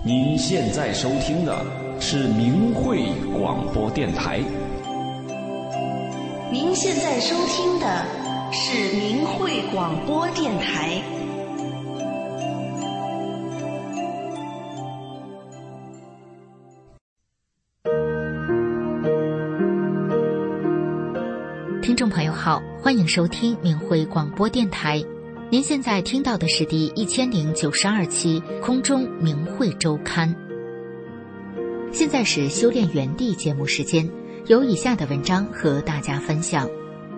您现在收听的是明慧广播电台。 您现在收听的是明慧广播电台。 听众朋友好，欢迎收听明慧广播电台。您现在听到的是第1092期空中明慧周刊。现在是修炼园地节目时间，有以下的文章和大家分享。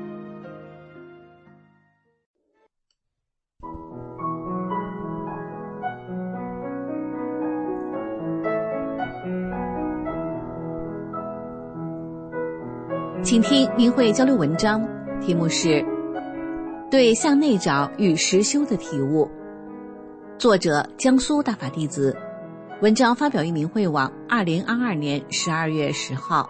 请听明慧交流文章，题目是对向内找与实修的体悟，作者江苏大法弟子，文章发表于明慧网2022年12月10号。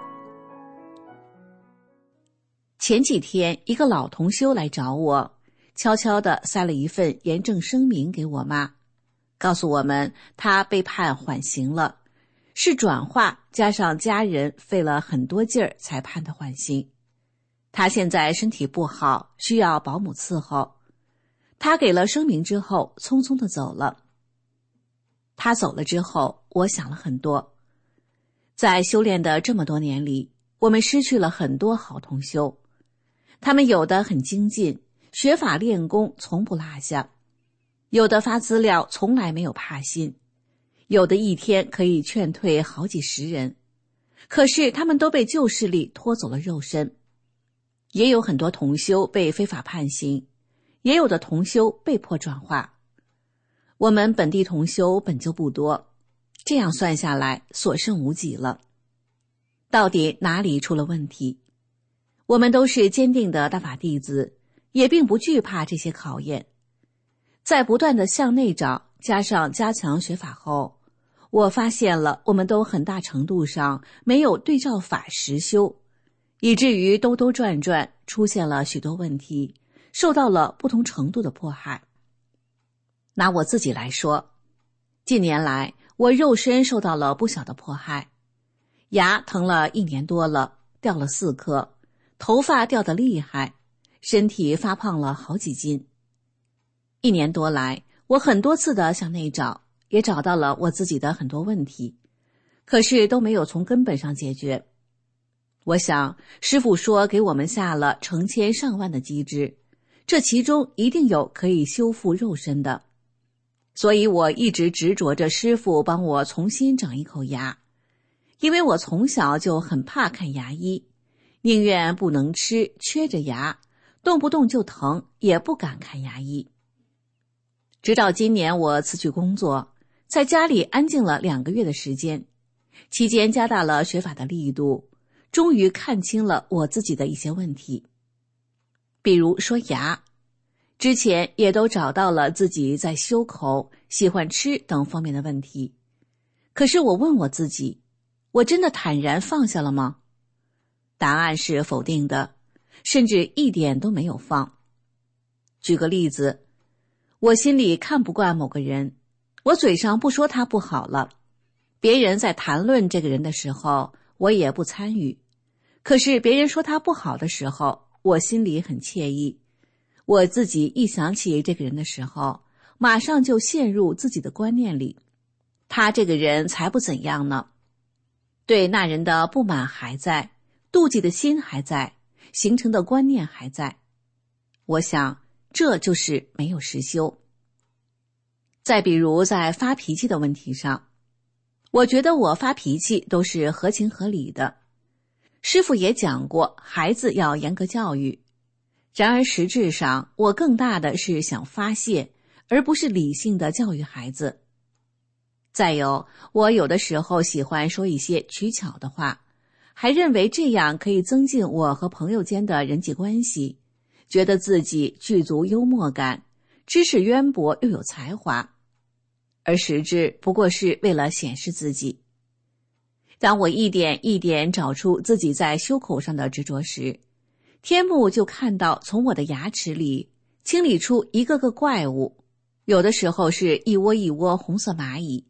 前几天一个老同修来找我，悄悄地塞了一份严正声明给我妈，告诉我们他被判缓刑了，是转化加上家人费了很多劲儿才判的缓刑。他现在身体不好，需要保姆伺候。他给了声明之后，匆匆地走了。他走了之后，我想了很多。在修炼的这么多年里，我们失去了很多好同修。他们有的很精进，学法练功从不落下；有的发资料从来没有怕心；有的一天可以劝退好几十人。可是他们都被旧势力拖走了肉身。也有很多同修被非法判刑，也有的同修被迫转化。我们本地同修本就不多，这样算下来所剩无几了。到底哪里出了问题？我们都是坚定的大法弟子，也并不惧怕这些考验。在不断的向内找，加上加强学法后，我发现了我们都很大程度上没有对照法实修，以至于兜兜转转，出现了许多问题，受到了不同程度的迫害。拿我自己来说，近年来我肉身受到了不小的迫害，牙疼了1年多了，掉了4颗，头发掉得厉害，身体发胖了好几斤。1年多来，我很多次的向内找，也找到了我自己的很多问题，可是都没有从根本上解决。我想师父说给我们下了成千上万的机制，这其中一定有可以修复肉身的，所以我一直执着着师父帮我重新长一口牙。因为我从小就很怕看牙医，宁愿不能吃，缺着牙，动不动就疼，也不敢看牙医。直到今年我辞去工作，在家里安静了2个月的时间，期间加大了学法的力度，终于看清了我自己的一些问题。比如说牙，之前也都找到了自己在修口、喜欢吃等方面的问题。可是我问我自己，我真的坦然放下了吗？答案是否定的，甚至一点都没有放。举个例子，我心里看不惯某个人，我嘴上不说他不好了，别人在谈论这个人的时候，我也不参与。可是别人说他不好的时候，我心里很惬意。我自己一想起这个人的时候，马上就陷入自己的观念里，他这个人才不怎样呢。对那人的不满还在，妒忌的心还在，形成的观念还在。我想这就是没有实修。再比如在发脾气的问题上，我觉得我发脾气都是合情合理的。师父也讲过，孩子要严格教育。然而实质上，我更大的是想发泄，而不是理性的教育孩子。再有，我有的时候喜欢说一些取巧的话，还认为这样可以增进我和朋友间的人际关系，觉得自己具足幽默感，知识渊博又有才华，而实质不过是为了显示自己。当我一点一点找出自己在修口上的执着时，天目就看到从我的牙齿里清理出一个个怪物，有的时候是一窝一窝红色蚂蚁，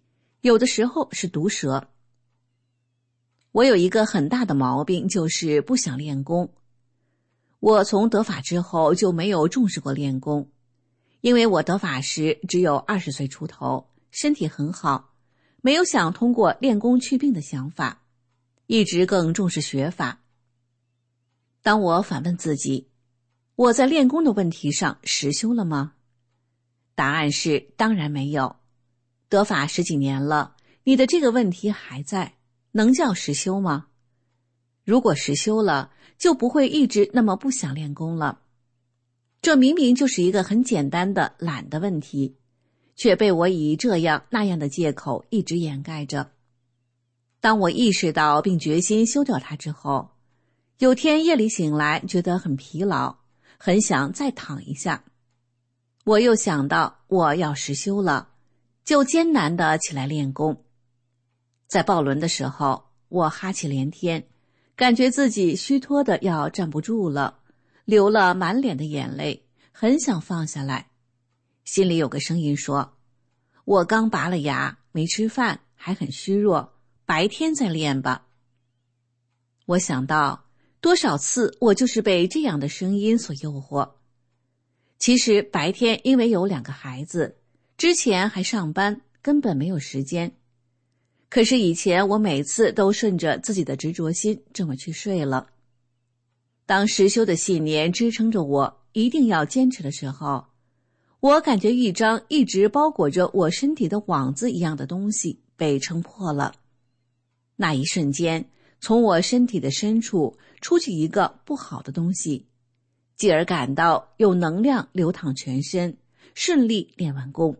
有的时候是毒舌。我有一个很大的毛病，就是不想练功。我从得法之后就没有重视过练功，因为我得法时只有20岁出头，身体很好，没有想通过练功去病的想法，一直更重视学法。当我反问自己，我在练功的问题上实修了吗？答案是当然没有。得法10几年了，你的这个问题还在，能叫实修吗？如果实修了，就不会一直那么不想练功了。这明明就是一个很简单的懒的问题，却被我以这样那样的借口一直掩盖着。当我意识到并决心修掉它之后，有天夜里醒来，觉得很疲劳，很想再躺一下。我又想到我要实修了，就艰难地起来练功。在抱轮的时候，我哈气连天，感觉自己虚脱的要站不住了，流了满脸的眼泪，很想放下来。心里有个声音说，我刚拔了牙，没吃饭，还很虚弱，白天再练吧。我想到多少次我就是被这样的声音所诱惑。其实白天因为有2个孩子，之前还上班，根本没有时间。可是以前我每次都顺着自己的执着心这么去睡了。当实修的信念支撑着我一定要坚持的时候，我感觉一张一直包裹着我身体的网子一样的东西被撑破了。那一瞬间，从我身体的深处出去一个不好的东西，继而感到有能量流淌全身，顺利练完功。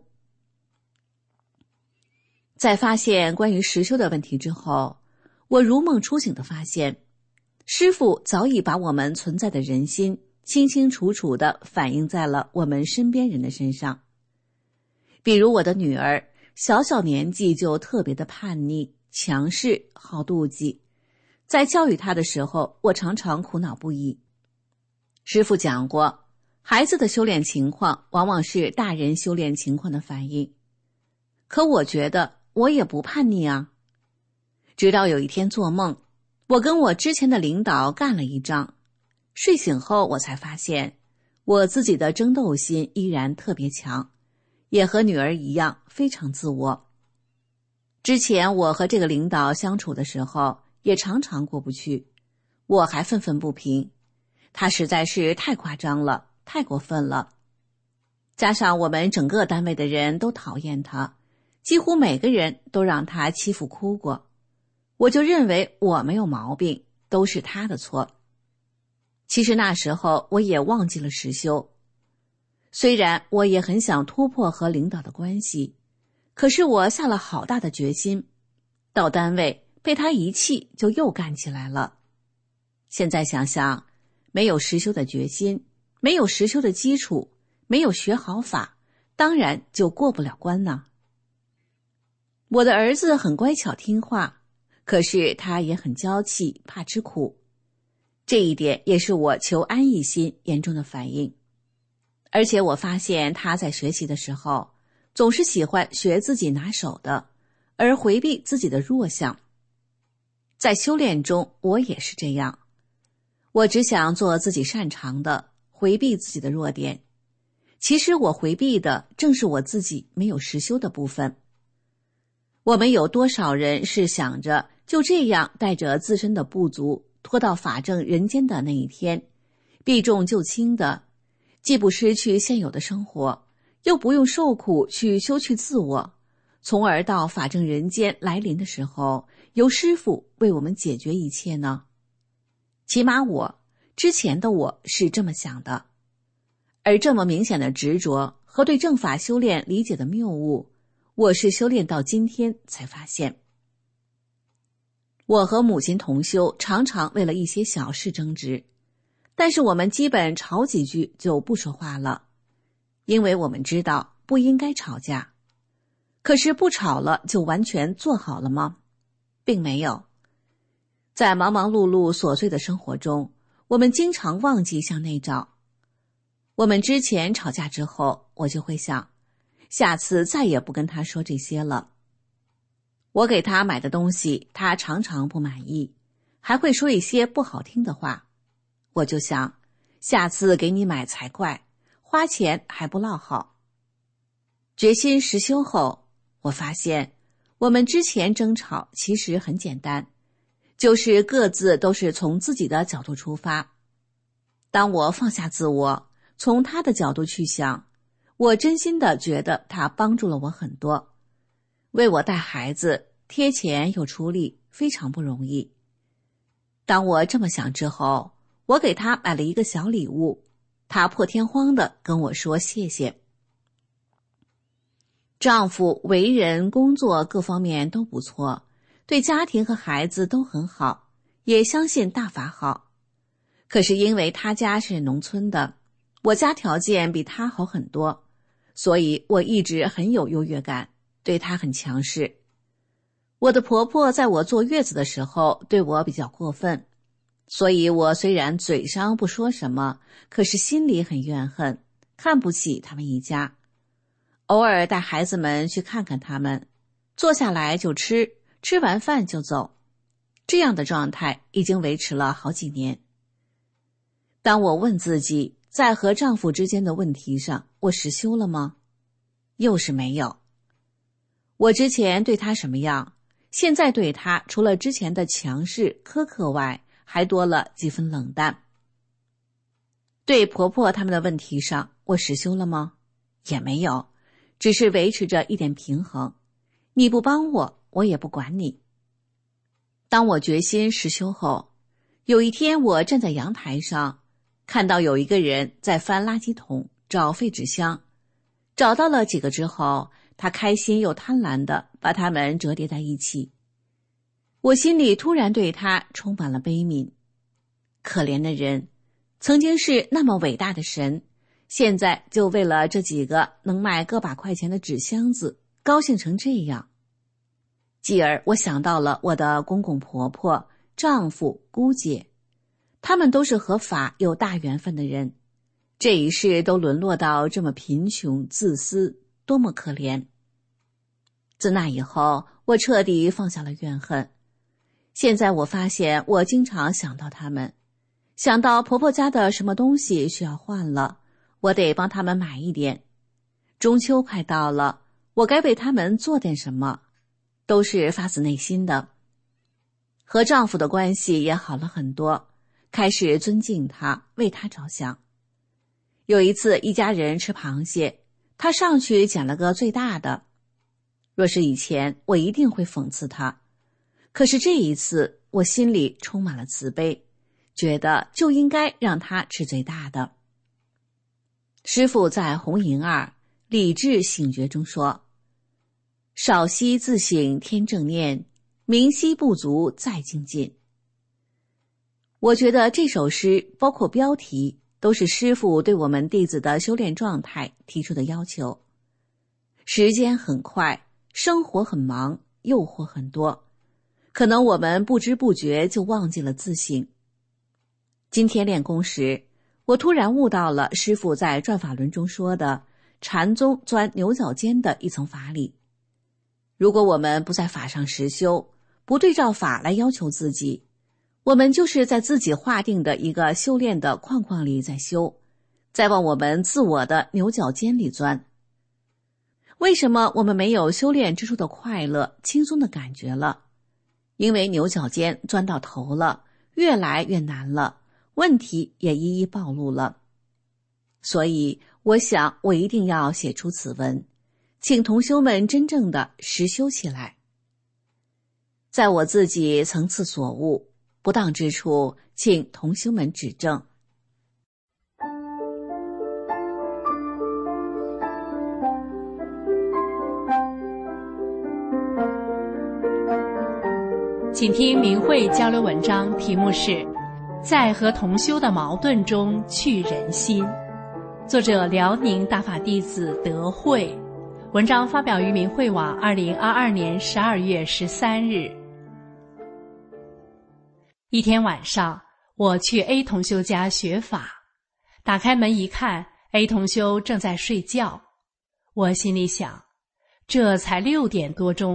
在发现关于实修的问题之后，我如梦初醒地发现，师父早已把我们存在的人心清清楚楚地反映在了我们身边人的身上。比如我的女儿，小小年纪就特别的叛逆、强势、好妒忌，在教育她的时候，我常常苦恼不已。师父讲过，孩子的修炼情况往往是大人修炼情况的反应。可我觉得我也不叛逆啊。直到有一天做梦，我跟我之前的领导干了一仗，睡醒后我才发现，我自己的争斗心依然特别强，也和女儿一样非常自我。之前我和这个领导相处的时候，也常常过不去，我还愤愤不平，他实在是太夸张了，太过分了。加上我们整个单位的人都讨厌他，几乎每个人都让他欺负哭过，我就认为我没有毛病，都是他的错。其实那时候我也忘记了实修，虽然我也很想突破和领导的关系，可是我下了好大的决心，到单位被他一气就又干起来了。现在想想，没有实修的决心，没有实修的基础，没有学好法，当然就过不了关呢。我的儿子很乖巧听话，可是他也很娇气，怕吃苦。这一点也是我求安逸心严重的反应。而且我发现他在学习的时候，总是喜欢学自己拿手的，而回避自己的弱项。在修炼中，我也是这样。我只想做自己擅长的，回避自己的弱点。其实我回避的正是我自己没有实修的部分。我们有多少人是想着就这样带着自身的不足拖到法正人间的那一天，避重就轻的，既不失去现有的生活，又不用受苦去修去自我，从而到法正人间来临的时候，由师父为我们解决一切呢？起码我之前的我是这么想的。而这么明显的执着和对正法修炼理解的谬误，我是修炼到今天才发现。我和母亲同修常常为了一些小事争执，但是我们基本吵几句就不说话了，因为我们知道不应该吵架。可是不吵了就完全做好了吗？并没有。在忙忙碌碌琐碎的生活中，我们经常忘记向内找。我们之前吵架之后，我就会想，下次再也不跟他说这些了。 我给他买的东西，他常常不满意，还会说一些不好听的话。我就想，下次给你买才怪，花钱还不落好。决心实修后，我发现我们之前争吵其实很简单，就是各自都是从自己的角度出发。当我放下自我，从他的角度去想，我真心的觉得他帮助了我很多，为我带孩子，贴钱又出力，非常不容易。当我这么想之后，我给他买了一个小礼物，他破天荒地跟我说谢谢。丈夫为人工作各方面都不错，对家庭和孩子都很好，也相信大法好。可是因为他家是农村的，我家条件比他好很多，所以我一直很有优越感，对他很强势。我的婆婆在我坐月子的时候对我比较过分，所以我虽然嘴上不说什么，可是心里很怨恨，看不起他们一家。偶尔带孩子们去看看他们，坐下来就吃，吃完饭就走，这样的状态已经维持了好几年。当我问自己，在和丈夫之间的问题上，我实修了吗？又是没有。我之前对他什么样，现在对他除了之前的强势苛刻外，还多了几分冷淡。对婆婆他们的问题上，我实修了吗？也没有，只是维持着一点平衡。你不帮我，我也不管你。当我决心实修后，有一天我站在阳台上，看到有一个人在翻垃圾桶找废纸箱，找到了几个之后，他开心又贪婪地把它们折叠在一起。我心里突然对他充满了悲悯。可怜的人，曾经是那么伟大的神，现在就为了这几个能卖个把块钱的纸箱子高兴成这样。继而我想到了我的公公婆婆、丈夫、姑姐，他们都是和法有大缘分的人，这一世都沦落到这么贫穷自私，多么可怜。自那以后，我彻底放下了怨恨。现在我发现我经常想到他们，想到婆婆家的什么东西需要换了，我得帮他们买一点。中秋快到了，我该为他们做点什么，都是发自内心的。和丈夫的关系也好了很多，开始尊敬他，为他着想。有一次一家人吃螃蟹，他上去捡了个最大的。若是以前，我一定会讽刺他，可是这一次我心里充满了慈悲，觉得就应该让他吃最大的。师父在《红银二理智醒觉》中说，少息自省天正念，明晰不足再精进。我觉得这首诗包括标题都是师父对我们弟子的修炼状态提出的要求。时间很快，生活很忙，诱惑很多，可能我们不知不觉就忘记了自省。今天练功时，我突然悟到了师父在转法轮中说的禅宗钻牛角尖的一层法理。如果我们不在法上实修，不对照法来要求自己，我们就是在自己划定的一个修炼的框框里在修，在往我们自我的牛角尖里钻。为什么我们没有修炼之初的快乐、轻松的感觉了？因为牛角尖钻到头了，越来越难了，问题也一一暴露了。所以我想我一定要写出此文，请同修们真正的实修起来。在我自己层次所悟不当之处，请同修们指正。 请听明慧交流文章，题目是在和同修的矛盾中去人心，作者辽宁大法弟子德慧，文章发表于明慧网2022年12月13日。一天晚上，我去 A 同修家学法，打开门一看， A 同修正在睡觉。我心里想，这才6点多钟，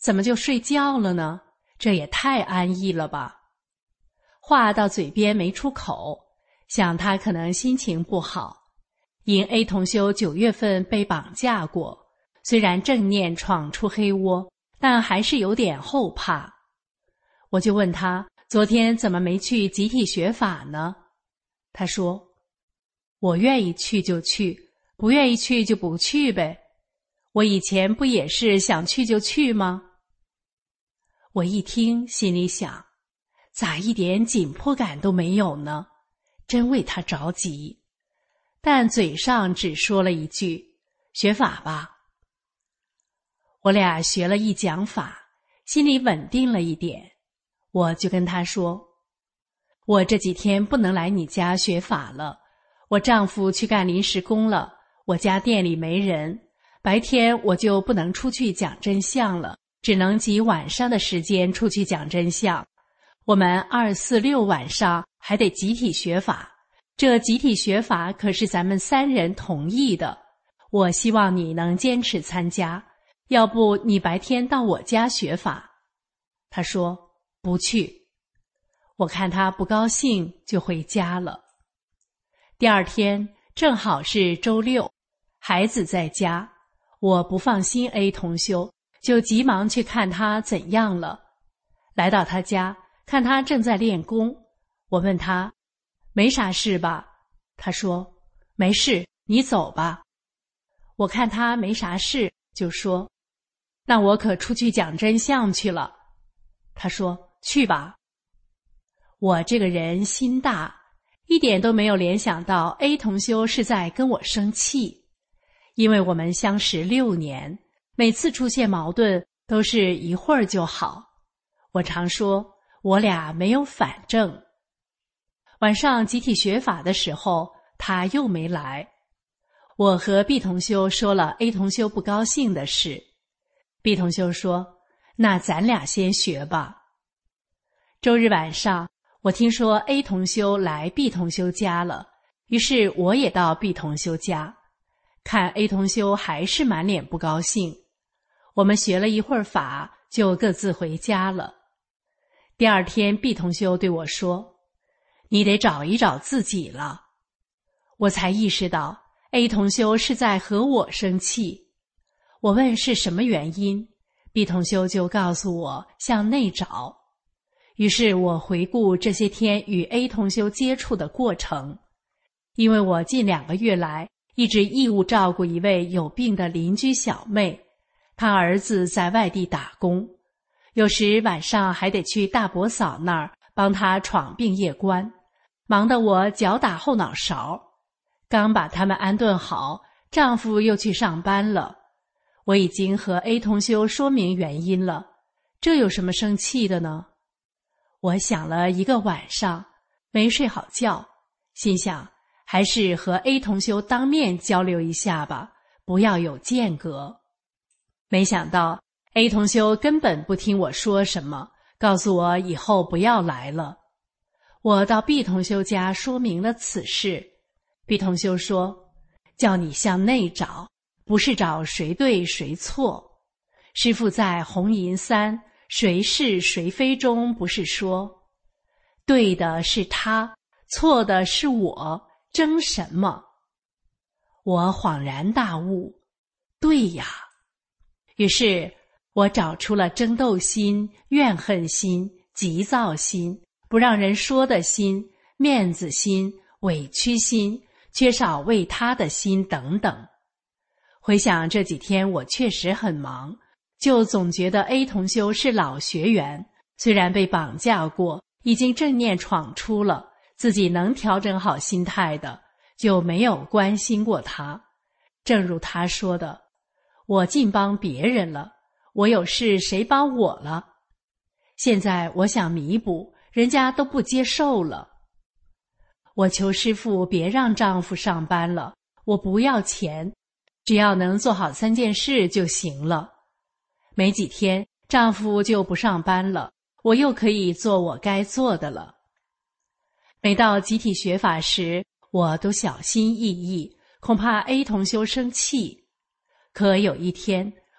怎么就睡觉了呢？这也太安逸了吧。话到嘴边没出口，想他可能心情不好。因 A 同修9月份被绑架过，虽然正念闯出黑窝，但还是有点后怕。我就问他，昨天怎么没去集体学法呢？他说，我愿意去就去，不愿意去就不去呗。我以前不也是想去就去吗？我一听心里想，咋一点紧迫感都没有呢？真为他着急。但嘴上只说了一句，学法吧。我俩学了一讲法，心里稳定了一点。我就跟他说，我这几天不能来你家学法了，我丈夫去干临时工了，我家店里没人，白天我就不能出去讲真相了，只能挤晚上的时间出去讲真相。我们2、4、6晚上还得集体学法，这集体学法可是咱们3人同意的，我希望你能坚持参加，要不你白天到我家学法。他说不去。我看他不高兴，就回家了。第二天正好是周6，孩子在家，我不放心 A 同修，就急忙去看他怎样了。来到他家，看他正在练功，我问他，没啥事吧？他说，没事，你走吧。我看他没啥事，就说，那我可出去讲真相去了。他说，去吧。我这个人心大，一点都没有联想到 A 同修是在跟我生气，因为我们相识6年，每次出现矛盾都是一会儿就好。我常说，我俩没有反正。晚上集体学法的时候，他又没来。我和 B 同修说了 A 同修不高兴的事。B 同修说，那咱俩先学吧。周日晚上，我听说 A 同修来 B 同修家了，于是我也到 B 同修家。看 A 同修还是满脸不高兴。我们学了一会儿法，就各自回家了。第二天 B 同修对我说，你得找一找自己了。我才意识到 A 同修是在和我生气。我问是什么原因， B 同修就告诉我向内找。于是我回顾这些天与 A 同修接触的过程。因为我近2个月来一直义务照顾一位有病的邻居小妹，她儿子在外地打工，有时晚上还得去大伯嫂那儿帮她闯病夜关，忙得我脚打后脑勺。刚把他们安顿好，丈夫又去上班了。我已经和 A 同修说明原因了，这有什么生气的呢？我想了一个晚上，没睡好觉，心想还是和 A 同修当面交流一下吧，不要有间隔。没想到 A 同修根本不听我说什么，告诉我以后不要来了。我到 B 同修家说明了此事。B 同修说，叫你向内找，不是找谁对谁错。师父在红银3谁是谁非中不是说，对的是他，错的是我，争什么？我恍然大悟，对呀。于是我找出了争斗心、怨恨心、急躁心、不让人说的心、面子心、委屈心、缺少为他的心等等。回想这几天我确实很忙，就总觉得 A 同修是老学员，虽然被绑架过，已经正念闯出了，自己能调整好心态的，就没有关心过他。正如他说的，我尽帮别人了，我有事谁帮我了？现在我想弥补，人家都不接受了。我求师父别让丈夫上班了，我不要钱，只要能做好3件事就行了。没几天，丈夫就不上班了，我又可以做我该做的了。每到集体学法时，我都小心翼翼，恐怕 A 同修生气。可有一天，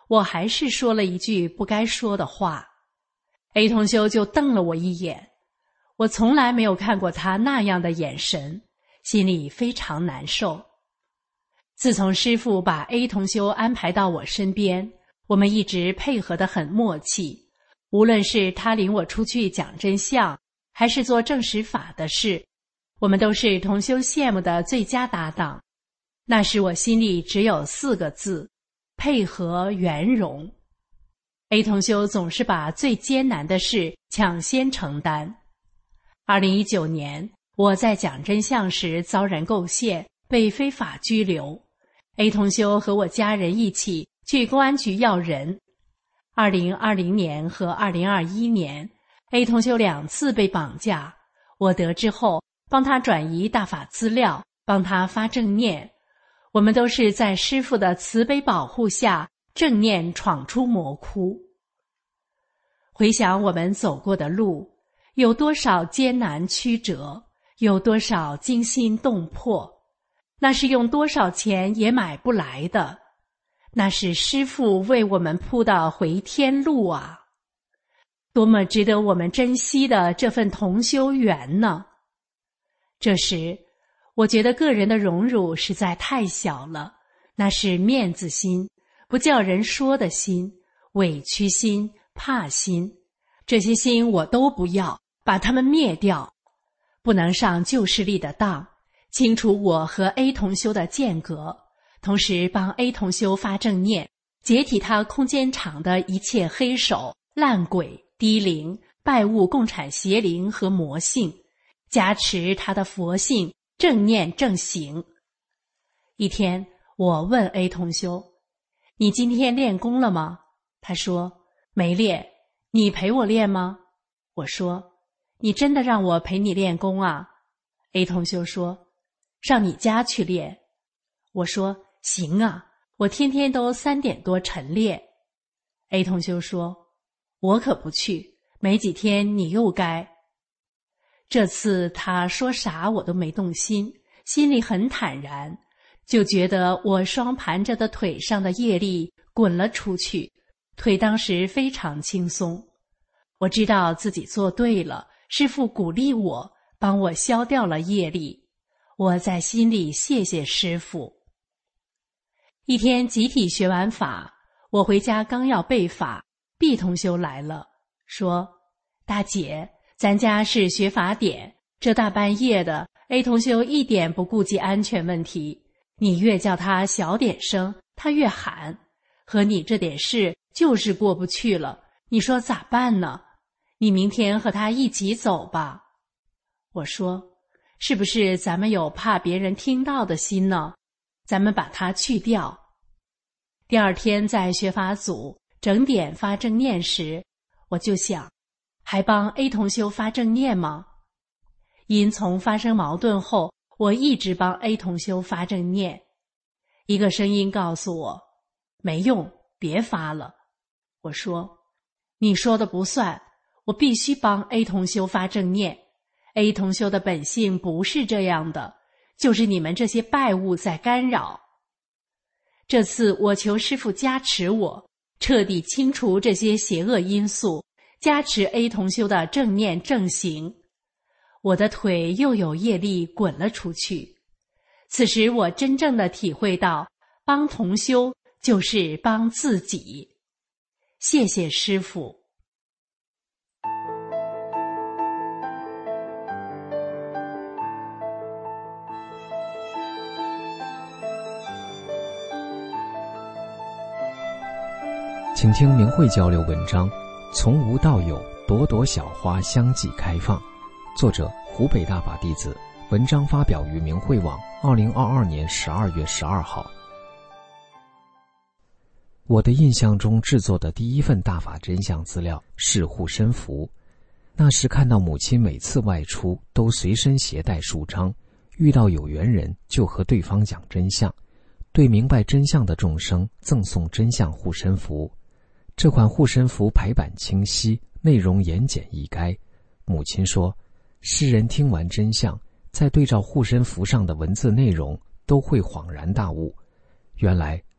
我还是说了一句不该说的话。A 同修就瞪了我一眼，我从来没有看过他那样的眼神，心里非常难受。自从师父把 A 同修安排到我身边，我们一直配合得很默契，无论是他领我出去讲真相，还是做正实法的事，我们都是同修羡慕的最佳搭档。那时我心里只有4个字：配合圆融。A 同修总是把最艰难的事抢先承担。2019年，我在讲真相时遭人构陷，被非法拘留。A 同修和我家人一起去公安局要人。2020年和2021年 ，A 同修2次被绑架。我得知后，帮他转移大法资料，帮他发正念。我们都是在师父的慈悲保护下，正念闯出魔窟。回想我们走过的路，有多少艰难曲折，有多少惊心动魄，那是用多少钱也买不来的，那是师父为我们铺的回天路啊！多么值得我们珍惜的这份同修缘呢！这时，我觉得个人的荣辱实在太小了，那是面子心，不叫人说的心，委屈心，怕心，这些心我都不要，把它们灭掉。不能上旧势力的当，清除我和 A 同修的间隔，同时帮 A 同修发正念，解体他空间场的一切黑手、烂鬼、低灵、拜物共产邪灵和魔性，加持他的佛性、正念正行。一天，我问 A 同修：“你今天练功了吗？”他说：“没练。”“你陪我练吗？”我说：“你真的让我陪你练功啊？” A 同修说：“上你家去练。”我说：“行啊，我天天都3点多晨练。” A 同修说：“我可不去，没几天你又该。”这次他说啥我都没动心，心里很坦然，就觉得我双盘着的腿上的业力滚了出去，腿当时非常轻松。我知道自己做对了，师父鼓励我，帮我消掉了业力。我在心里谢谢师父。一天集体学完法，我回家刚要背法， B 同修来了，说：“大姐，咱家是学法点，这大半夜的 A 同修一点不顾及安全问题，你越叫他小点声，他越喊，和你这点事就是过不去了，你说咋办呢？你明天和他一起走吧。”我说：“是不是咱们有怕别人听到的心呢？咱们把它去掉。”第二天在学法组整点发正念时，我就想，还帮 A 同修发正念吗？因从发生矛盾后，我一直帮 A 同修发正念。一个声音告诉我，没用，别发了。我说：“你说的不算，我必须帮 A 同修发正念。A 同修的本性不是这样的，就是你们这些拜物在干扰。”这次我求师父加持我，彻底清除这些邪恶因素，加持 A 同修的正念正行。我的腿又有业力滚了出去。此时我真正的体会到，帮同修就是帮自己。谢谢师父。 请听明慧交流文章《从无到有，朵朵小花相继开放》，作者湖北大法弟子，文章发表于明慧网2022年12月12号。我的印象中制作的第一份大法真相资料是护身符，那时看到母亲每次外出都随身携带数张，遇到有缘人就和对方讲真相，对明白真相的众生赠送真相护身符。这款护身符排版清晰，内容言简意赅。母亲说，世人听完真相，再对照护身符上的文字内容，都会恍然大悟，原来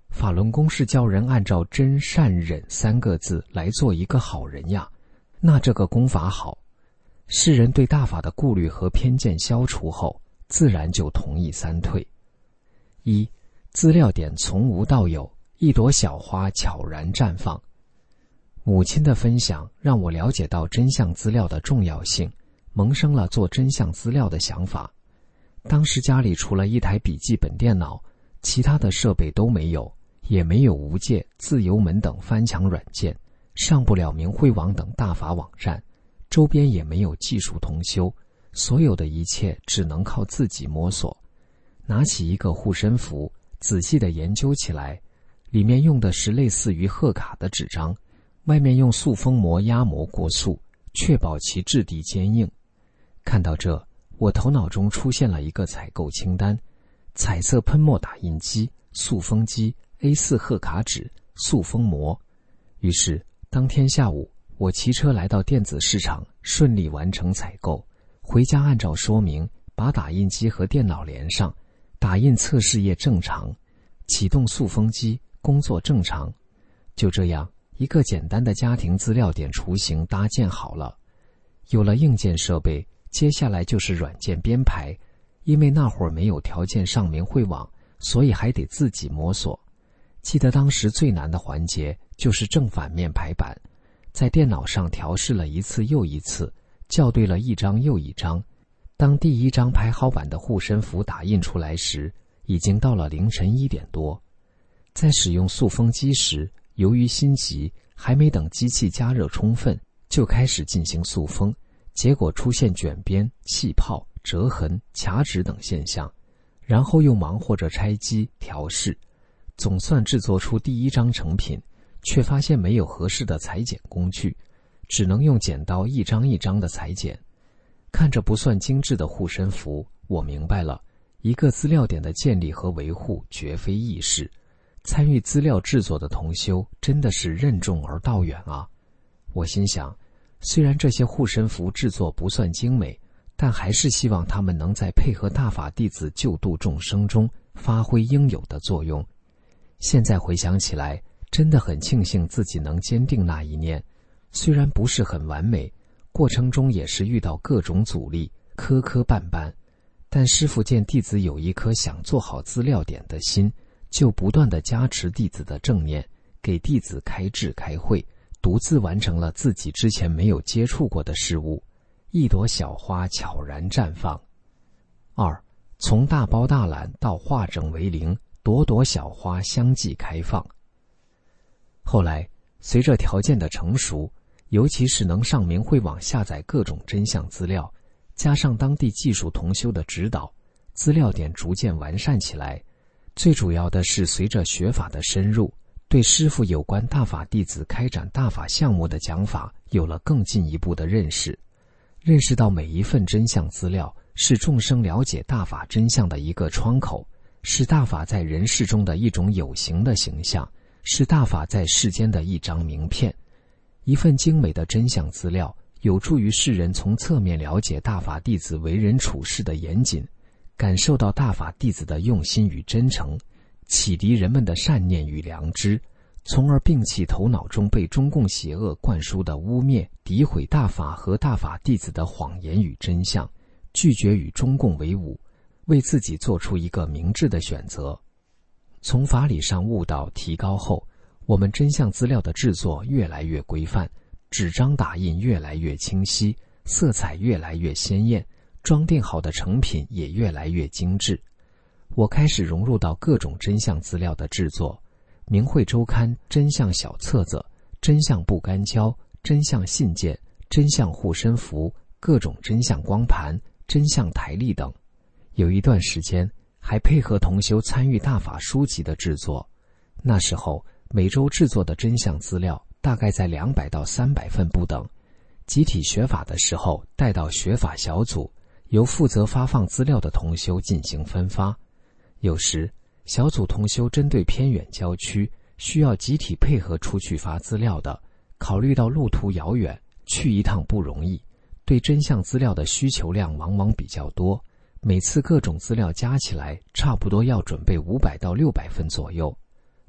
法轮功是教人按照真善忍3个字来做一个好人呀，那这个功法好。世人对大法的顾虑和偏见消除后，自然就同意3退。1. 资料点从无到有，一朵小花悄然绽放。母亲的分享让我了解到真相资料的重要性，萌生了做真相资料的想法。当时家里除了一台笔记本电脑，其他的设备都没有，也没有无界、自由门等翻墙软件，上不了明慧网等大法网站，周边也没有技术同修，所有的一切只能靠自己摸索。拿起一个护身符，仔细地研究起来，里面用的是类似于贺卡的纸张，外面用塑封膜压磨过塑，确保其质地坚硬。看到这，我头脑中出现了一个采购清单：彩色喷墨打印机、塑封机、A4 贺卡纸、塑封膜。于是当天下午，我骑车来到电子市场，顺利完成采购，回家按照说明把打印机和电脑连上，打印测试页正常，启动塑封机，工作正常。就这样，一个简单的家庭资料点雏形搭建好了。有了硬件设备，接下来就是软件编排。因为那会儿没有条件上明慧网，所以还得自己摸索。记得当时最难的环节就是正反面排版，在电脑上调试了一次又一次，校对了一张又一张。当第一张排好版的护身符打印出来时，已经到了凌晨1点多。在使用塑封机时，由于心急，还没等机器加热充分，就开始进行塑封，结果出现卷边、气泡、折痕、卡纸等现象，然后又忙活着拆机、调试，总算制作出第一张成品，却发现没有合适的裁剪工具，只能用剪刀一张一张的裁剪。看着不算精致的护身符，我明白了，一个资料点的建立和维护绝非易事。参与资料制作的同修真的是任重而道远啊！我心想，虽然这些护身符制作不算精美，但还是希望他们能在配合大法弟子救度众生中发挥应有的作用。现在回想起来，真的很庆幸自己能坚定那一念，虽然不是很完美，过程中也是遇到各种阻力，磕磕绊绊，但师父见弟子有一颗想做好资料点的心，就不断地加持弟子的正念，给弟子开智开慧，独自完成了自己之前没有接触过的事物。一朵小花悄然绽放。2. 从大包大揽到化整为零，朵朵小花相继开放。后来随着条件的成熟，尤其是能上明慧网下载各种真相资料，加上当地技术同修的指导，资料点逐渐完善起来。最主要的是随着学法的深入，对师父有关大法弟子开展大法项目的讲法有了更进一步的认识，认识到每一份真相资料是众生了解大法真相的一个窗口，是大法在人世中的一种有形的形象，是大法在世间的一张名片。一份精美的真相资料有助于世人从侧面了解大法弟子为人处事的严谨，感受到大法弟子的用心与真诚，启迪人们的善念与良知，从而摒弃头脑中被中共邪恶灌输的污蔑、诋毁大法和大法弟子的谎言与真相，拒绝与中共为伍，为自己做出一个明智的选择。从法理上悟道提高后，我们真相资料的制作越来越规范，纸张打印越来越清晰，色彩越来越鲜艳，装订好的成品也越来越精致。我开始融入到各种真相资料的制作，明慧周刊真相小册子、真相不干胶、真相信件、真相护身符、各种真相光盘、真相台历等。有一段时间还配合同修参与大法书籍的制作，那时候每周制作的真相资料大概在200到300份不等。集体学法的时候带到学法小组，由负责发放资料的同修进行分发。有时小组同修针对偏远郊区需要集体配合出去发资料的，考虑到路途遥远，去一趟不容易，对真相资料的需求量往往比较多，每次各种资料加起来差不多要准备500到600份左右。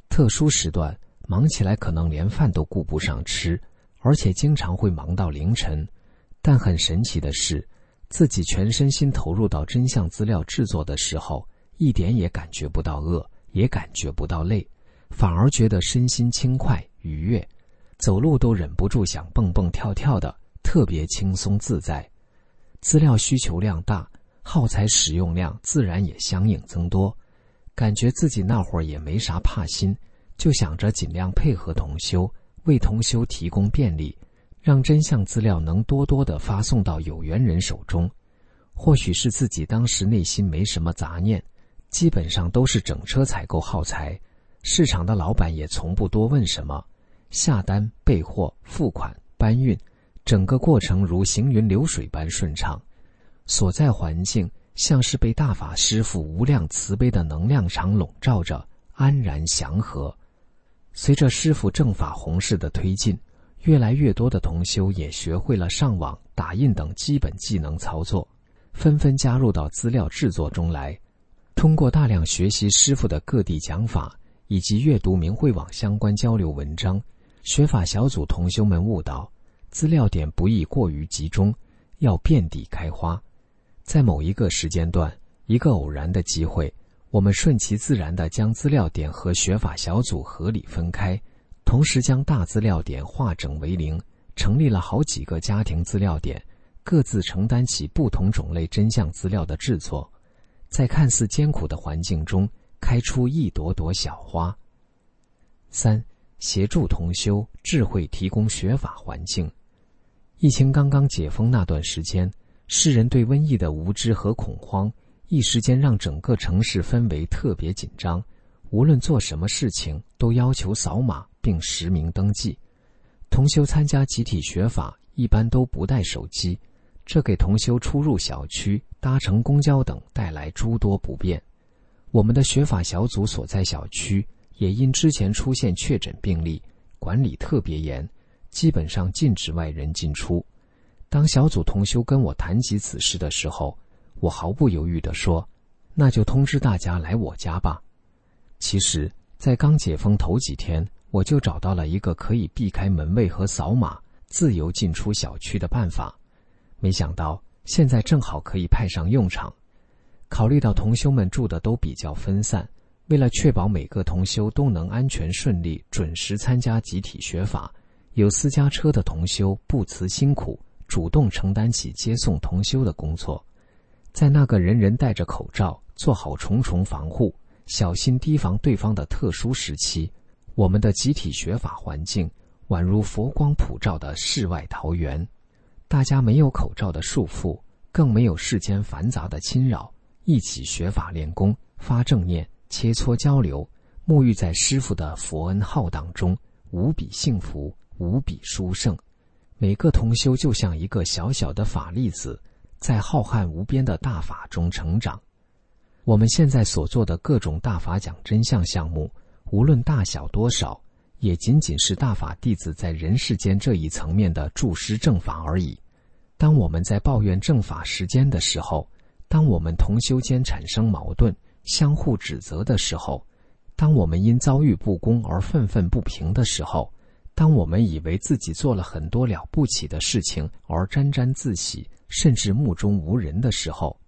特殊时段忙起来可能连饭都顾不上吃，而且经常会忙到凌晨。但很神奇的是，自己全身心投入到真相资料制作的时候，一点也感觉不到饿，也感觉不到累，反而觉得身心轻快愉悦，走路都忍不住想蹦蹦跳跳的，特别轻松自在。资料需求量大，耗材使用量自然也相应增多，感觉自己那会儿也没啥怕心，就想着尽量配合同修，为同修提供便利，让真相资料能多多地发送到有缘人手中。或许是自己当时内心没什么杂念，基本上都是整车采购耗材，市场的老板也从不多问什么，下单、备货、付款、搬运，整个过程如行云流水般顺畅。所在环境像是被大法师父无量慈悲的能量场笼罩着，安然祥和。随着师父正法弘誓的推进，越来越多的同修也学会了上网、打印等基本技能操作，纷纷加入到资料制作中来。通过大量学习师父的各地讲法，以及阅读明慧网相关交流文章，学法小组同修们悟到，资料点不宜过于集中，要遍地开花。在某一个时间段，一个偶然的机会，我们顺其自然地将资料点和学法小组合理分开，同时将大资料点化整为零，成立了好几个家庭资料点，各自承担起不同种类真相资料的制作，在看似艰苦的环境中开出一朵朵小花。3. 协助同修智慧提供学法环境。疫情刚刚解封那段时间，世人对瘟疫的无知和恐慌，一时间让整个城市氛围特别紧张，无论做什么事情都要求扫码并实名登记。同修参加集体学法一般都不带手机，这给同修出入小区、搭乘公交等带来诸多不便。我们的学法小组所在小区也因之前出现确诊病例，管理特别严，基本上禁止外人进出。当小组同修跟我谈及此事的时候，我毫不犹豫地说，那就通知大家来我家吧。其实在刚解封头几天，我就找到了一个可以避开门卫和扫码自由进出小区的办法，没想到现在正好可以派上用场。考虑到同修们住的都比较分散，为了确保每个同修都能安全顺利准时参加集体学法，有私家车的同修不辞辛苦，主动承担起接送同修的工作。在那个人人戴着口罩，做好重重防护，小心提防对方的特殊时期，我们的集体学法环境宛如佛光普照的世外桃源。大家没有口罩的束缚，更没有世间繁杂的侵扰，一起学法练功，发正念，切磋交流，沐浴在师父的佛恩浩荡中，无比幸福，无比殊胜。每个同修就像一个小小的法粒子，在浩瀚无边的大法中成长。我们现在所做的各种大法讲真相项目，无论大小多少，也仅仅是大法弟子在人世间这一层面的助师正法而已。当我们在抱怨正法时间的时候，当我们同修间产生矛盾，相互指责的时候，当我们因遭遇不公而愤愤不平的时候，当我们以为自己做了很多了不起的事情而沾沾自喜，甚至目中无人的时候，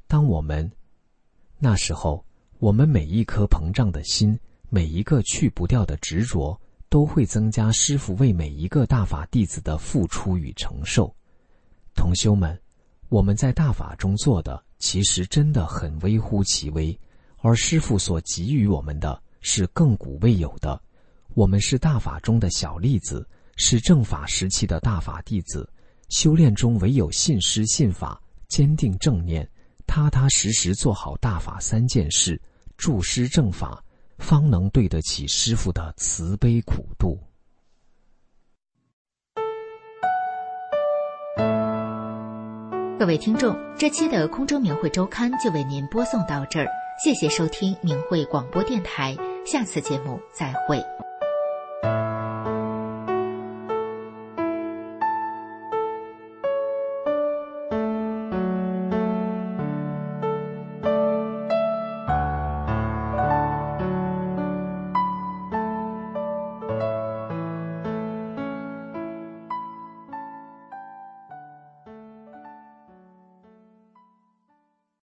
那时候我们每一颗膨胀的心，每一个去不掉的执着，都会增加师父为每一个大法弟子的付出与承受。同修们，我们在大法中做的其实真的很微乎其微，而师父所给予我们的是亘古未有的。我们是大法中的小粒子，是正法时期的大法弟子，修炼中唯有信师信法，坚定正念，踏踏实实做好大法3件事，助师正法，方能对得起师父的慈悲苦度。 各位听众，这期的空中明慧周刊就为您播送到这儿，谢谢收听明慧广播电台，下次节目再会。